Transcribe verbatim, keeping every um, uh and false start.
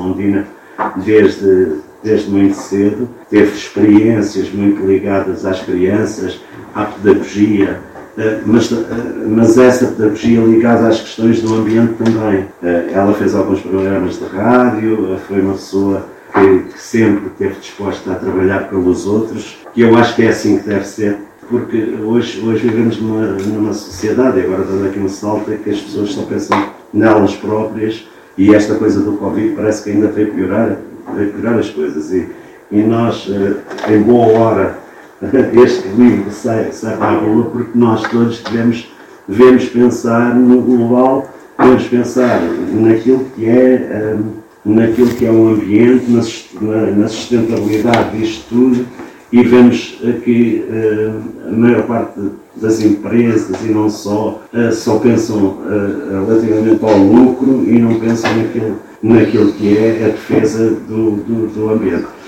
A Undina, desde, desde muito cedo, teve experiências muito ligadas às crianças, à pedagogia, mas, mas essa pedagogia ligada às questões do ambiente também. Ela fez alguns programas de rádio, foi uma pessoa que, que sempre esteve disposta a trabalhar pelos outros, que eu acho que é assim que deve ser, porque hoje, hoje vivemos numa, numa sociedade, e agora dando aqui um salto, é que as pessoas só pensam nelas próprias, e esta coisa do Covid parece que ainda veio piorar, veio piorar as coisas. E, e nós, em boa hora, este livro sai, sai para a rua porque nós todos devemos, devemos pensar no global, devemos pensar naquilo que é, um, naquilo que é o ambiente, na, na sustentabilidade disto tudo, e vemos que uh, a maior parte das empresas e não só, uh, só pensam uh, relativamente ao lucro e não pensam naquilo, naquilo que é a defesa do, do, do ambiente.